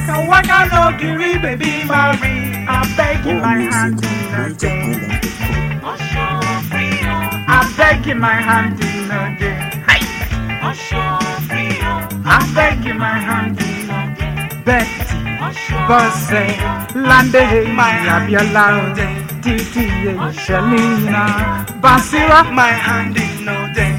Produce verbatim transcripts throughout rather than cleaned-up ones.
Waka waka no giri, baby Marie. I beg you my hand in a day. I beg you my hand in a day. I beg you my hand in a day. Betty, Bosse, Lande, my Abiola, Titi, Shalina, Basira, my hand in a day.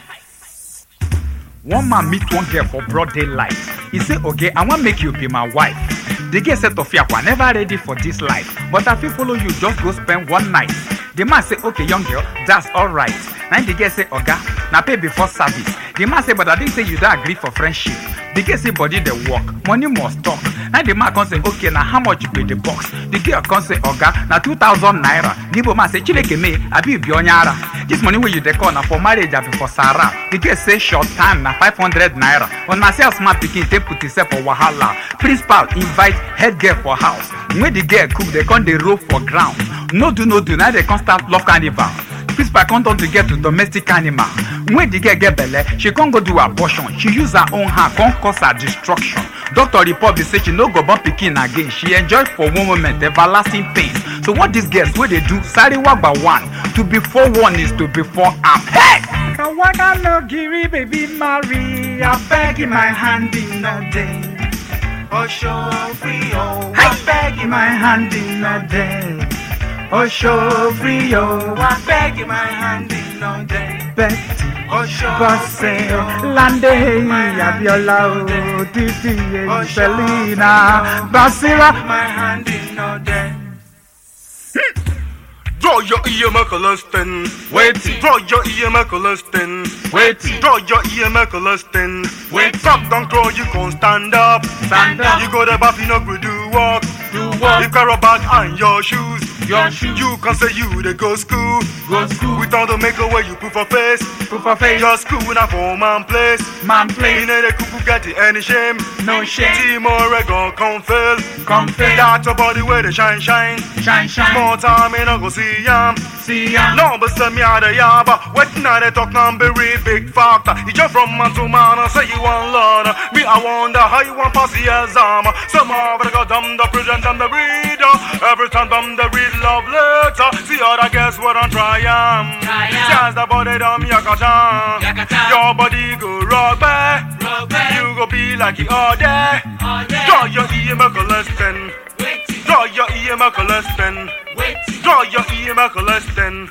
One man meet one girl for broad daylight. He say, okay, I want make you be my wife. The girl said, Tofia, I'm never ready for this life. But if you follow you, just go spend one night. The man say, okay, young girl, that's alright. Now the girl say, Oga, now pay before service. The man say, but I didn't say you don't agree for friendship. The girl say, body the work, money must talk. Now the man can say, okay, now how much you pay the box? The girl can say, Oga, now two thousand naira. The man say, Chileke me, I be bionyara. This money where you decor now for marriage, I be for Sarah. The girl say, short time, now five hundred naira. On my sales smart picking, they put himself for Wahala. Principal invite head girl for house. When the girl cook, they come the rope for ground. No do, no do, now they can't start love carnival. Principal can't turn to get to domestic animal. When the girl get belle, she can't go do abortion. She use her own hand, can't cause her destruction. Doctor report, they say she no go born pikin again. She enjoy for one moment everlasting pain. So what these girls, what they do, sorry work by one. To be for one is to be for am. Hey! Waka no giri, baby Marie. I beg you my hand in a day. Oh, show free, oh. I beg you my hand in a day. Oh, show free, oh. I beg you my hand in a day. Betty, oh, show Bosse, Lande, Abiola, Titi, Selina, Basira, my hand in a day. Draw your ear, Macalustin. Wait, Draw your ear, Macalustin. wait, Draw your ear, Macalustin. Wait. Stop, don't crawl, you can't stand up. stand up, You go to bath, you know, we do walk. do You what? carry a bag and your shoes. Your shoes, You can say you they go school. go school, Without the make away, you put for face. put for face, Your school na for man place. man You place, know they could get it any shame. no shame, Team or gon' come fail. come fail, That's your body where they shine, shine. shine, shine, More time, me no go see yam. see ya, No, but send me out of yaba. What now they talk on very big factor. You just from man to man, I say you want learn. Me, I wonder how you want pass the exam. Some of it got them the prison, them the breeder. Every time them the read love letter. See other guess what I'm trying. Chance the body them yakata. Your body go rock back. You go be like you all day. Draw your ear, Macalustin. Draw your ear, Macalustin. Draw your ear, Macalustin.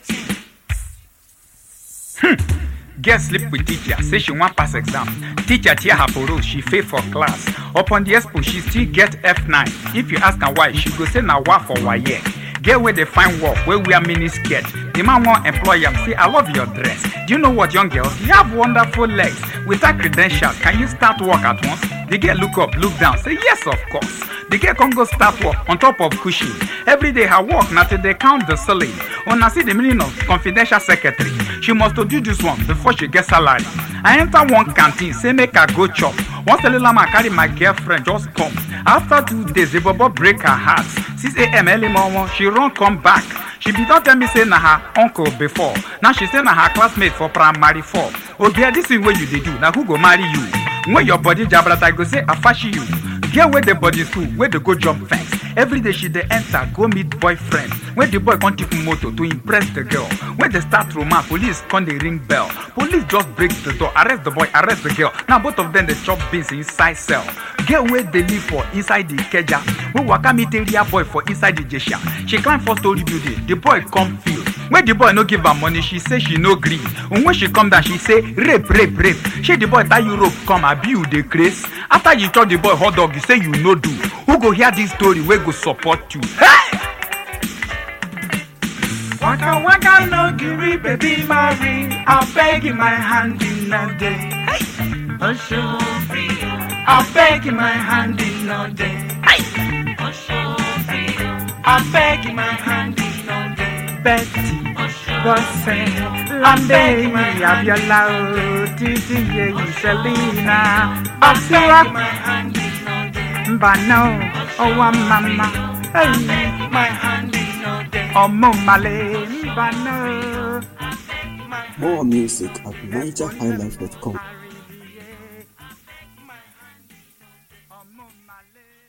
Girl sleep with teacher, say she want pass exam. Teacher tear her parole, she fail for class. Upon the expo, she still get F nine. If you ask her why, she go say na wa for why yeah. Girl where they find work, where we are mini skirt. The man want employ him, say I love your dress. Do you know what, young girls? You have wonderful legs. Without credentials, can you start work at once? The girl look up, look down, say yes of course. The girl can go start work on top of cushion. Every day her work, now till they count the ceiling. When I see the meaning of confidential secretary, she must to do this one before she gets salary. I enter one canteen, say make her go chop. Once the little man carry my girlfriend, just come. After two days, the bobo break her heart. six a m early morning, she run come back. She be don't tell me say na her uncle before. Now she say na her classmate for primary four. Okay, this is where you dey do. Now who go marry you? When your body jabrata, I go say I fashi you. Girl where the body school, where the go jump fence. Every day she dey enter, go meet boyfriend. When the boy come take motor to impress the girl. When they start romance, police come they ring bell. Police just break the door, arrest the boy, arrest the girl. Now both of them they chop beans inside cell. Girl where they live for inside the Ikeja. When waka meet area boy for inside the Jesha. She climb four story building, the boy come feel. When the boy no give her money, she say she no gree. And when she come down, she say rape, rape, rape. She the boy tie you rope, come abuse the grace. After you tell the boy hot dog, you say you no do. Who go hear this story? Where go support you? Hey! Waka waka no giri, baby Marie. I beg you my hand in a day. Hey! Oh, show free. I beg you my hand in a day. Hey! Oh, show free. I beg you my hand in a day. Betty, Bosse, Lande, Abiola, Titi, Selina, Basira, Bano, oh mama, hey, my hand in no day, oh momale, Bano. More music at niger high life dot com. Mon malé.